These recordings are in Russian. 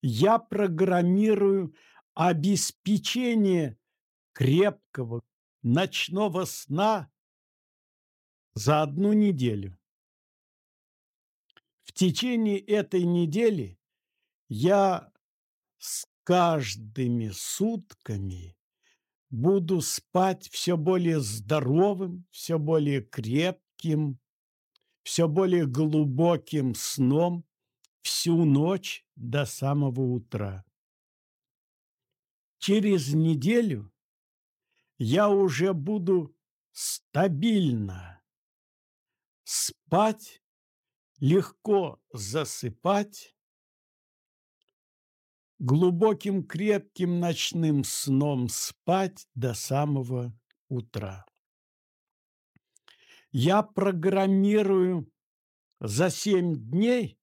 Я программирую обеспечение крепкого ночного сна за одну неделю. В течение этой недели я с каждыми сутками буду спать все более здоровым, все более крепким, все более глубоким сном всю ночь до самого утра. Через неделю я уже буду стабильно спать, легко засыпать, глубоким крепким ночным сном спать до самого утра. Я программирую за 7 дней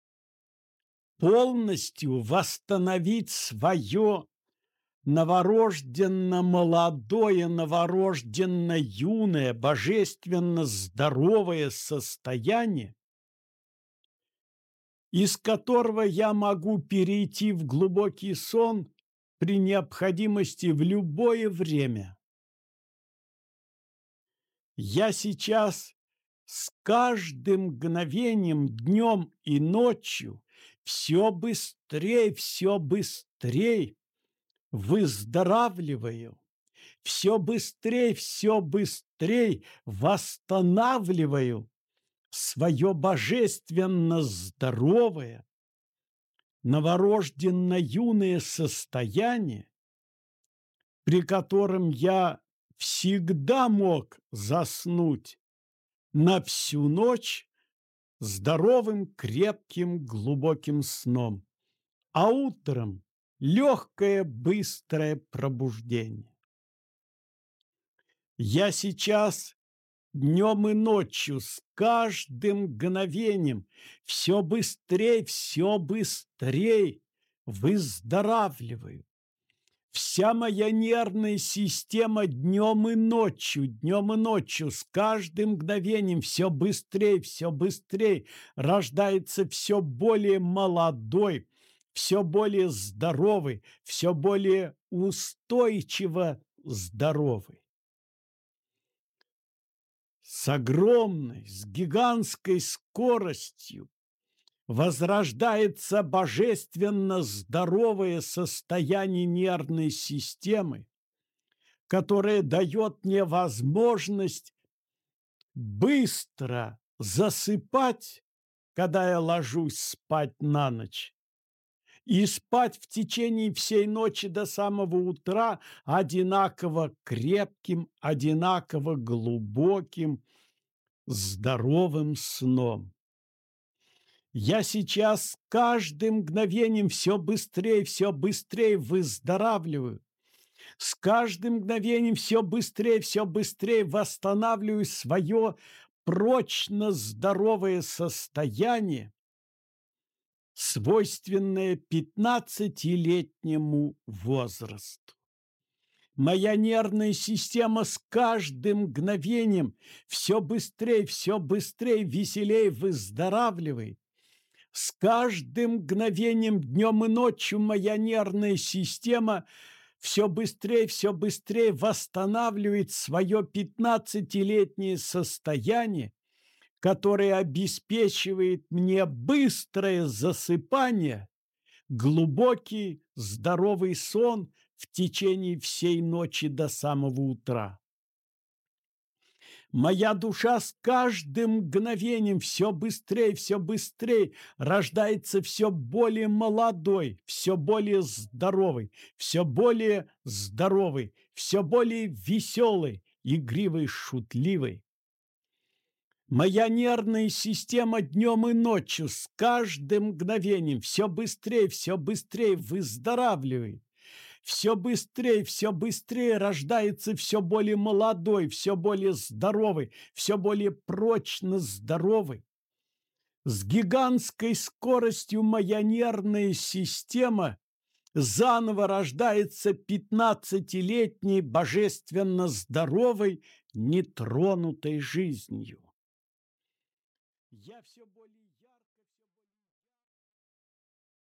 полностью восстановить свое новорожденно-молодое, новорожденно-юное, божественно-здоровое состояние, из которого я могу перейти в глубокий сон при необходимости в любое время. Я сейчас с каждым мгновением, днем и ночью все быстрее выздоравливаю, все быстрее восстанавливаю свое божественно здоровое, новорожденно-юное состояние, при котором я всегда мог заснуть на всю ночь здоровым, крепким, глубоким сном, а утром легкое, быстрое пробуждение. Я сейчас днем и ночью с каждым мгновением все быстрее выздоравливаю. Вся моя нервная система днем и ночью, с каждым мгновением все быстрее рождается все более молодой, все более здоровый, все более устойчиво здоровый. С гигантской скоростью возрождается божественно здоровое состояние нервной системы, которое дает мне возможность быстро засыпать, когда я ложусь спать на ночь, и спать в течение всей ночи до самого утра одинаково крепким, одинаково глубоким, здоровым сном. Я сейчас с каждым мгновением все быстрее выздоравливаю. С каждым мгновением все быстрее восстанавливаю свое прочно здоровое состояние, свойственное 15-летнему возрасту. Моя нервная система с каждым мгновением все быстрее веселее выздоравливает. С каждым мгновением днем и ночью моя нервная система все быстрее восстанавливает свое 15-летнее состояние, которое обеспечивает мне быстрое засыпание, глубокий здоровый сон в течение всей ночи до самого утра. Моя душа с каждым мгновением все быстрее рождается все более молодой, все более здоровый, все более веселый, игривый, шутливый. Моя нервная система днем и ночью с каждым мгновением все быстрее выздоравливает. Все быстрее рождается все более молодой, все более здоровый, все более прочно здоровый. С гигантской скоростью моя нервная система заново рождается 15-летней божественно здоровой, нетронутой жизнью. Я все